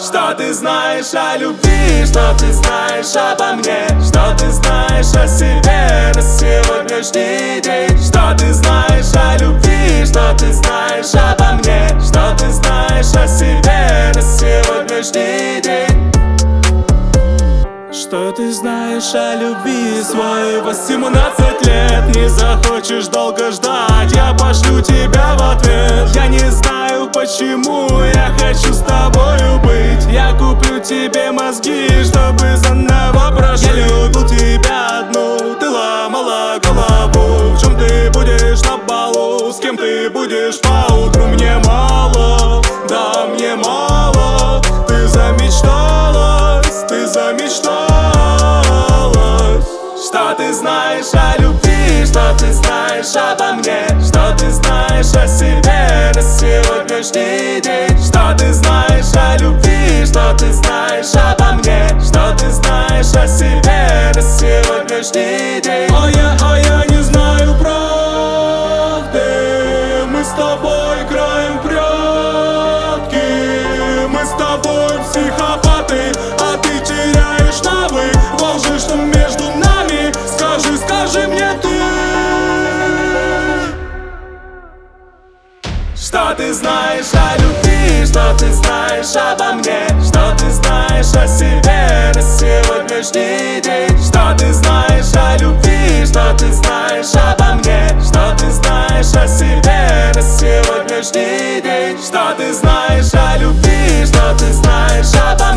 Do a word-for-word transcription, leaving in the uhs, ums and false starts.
Что ты знаешь о любви, что ты знаешь обо мне, что ты знаешь о себе на сегодняшний день. Что ты знаешь о любви, что ты знаешь обо мне, что ты знаешь о себе на сегодняшний день. Что ты знаешь о любви? Свои восемнадцать лет. Не захочешь долго ждать, я пошлю тебя в ответ. Я не знаю почему, я хочу с тобою быть. Я куплю тебе мозги, чтобы заново прожить. Я любил тебя одну, ты ломала голову. В чем ты будешь на балу, с кем ты будешь поутру? Мне мало, да мне мало. Ты замечталась, ты замечталась. Что ты знаешь о любви, что ты знаешь обо мне, что ты знаешь о себе на сегодняшний день. Что ты знаешь о любви, что ты знаешь обо мне, что ты знаешь о себе на сегодняшний день. А я, а я не знаю правды, мы с тобой играем в прятки. Мы с тобой психопаты, а ты теряешь навык во лжи, что между нами. Скажи, скажи мне ты, что ты знаешь о любви, что ты знаешь обо мне, что ты знаешь о себе на сегодняшний день. Что ты знаешь о любви, что ты знаешь обо мне, что ты знаешь о себе на сегодняшний день. Что ты знаешь о любви, что ты знаешь обо мне.